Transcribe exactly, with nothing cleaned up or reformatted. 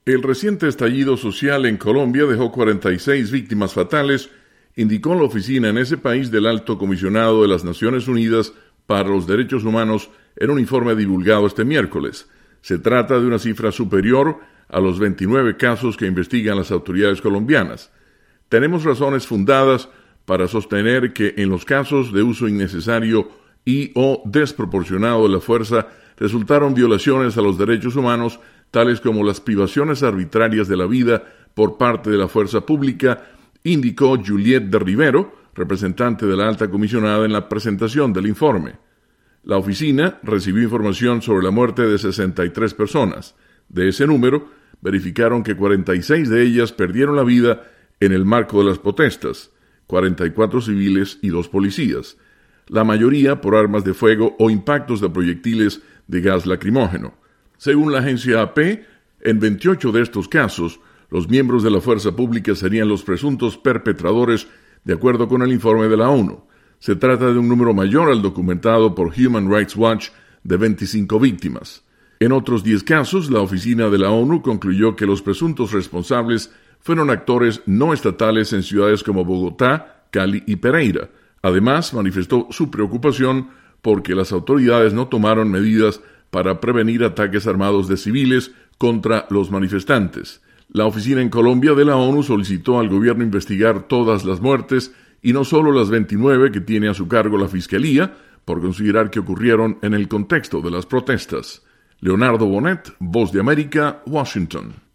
El reciente estallido social en Colombia dejó cuarenta y seis víctimas fatales, indicó la oficina en ese país del Alto Comisionado de las Naciones Unidas para los Derechos Humanos en un informe divulgado este miércoles. Se trata de una cifra superior a los veintinueve casos que investigan las autoridades colombianas. Tenemos razones fundadas para sostener que en los casos de uso innecesario y o desproporcionado de la fuerza resultaron violaciones a los derechos humanos, tales como las privaciones arbitrarias de la vida por parte de la fuerza pública, indicó Juliette de Rivero, representante de la alta comisionada en la presentación del informe. La oficina recibió información sobre la muerte de sesenta y tres personas. De ese número, verificaron que cuarenta y seis de ellas perdieron la vida en el marco de las protestas, cuarenta y cuatro civiles y dos policías, la mayoría por armas de fuego o impactos de proyectiles de gas lacrimógeno. Según la agencia A P, en veintiocho de estos casos, los miembros de la fuerza pública serían los presuntos perpetradores, de acuerdo con el informe de la ONU. Se trata de un número mayor al documentado por Human Rights Watch de veinticinco víctimas. En otros diez casos, la oficina de la ONU concluyó que los presuntos responsables fueron actores no estatales en ciudades como Bogotá, Cali y Pereira. Además, manifestó su preocupación porque las autoridades no tomaron medidas para prevenir ataques armados de civiles contra los manifestantes. La oficina en Colombia de la ONU solicitó al gobierno investigar todas las muertes y no solo las veintinueve que tiene a su cargo la Fiscalía, por considerar que ocurrieron en el contexto de las protestas. Leonardo Bonet, Voz de América, Washington.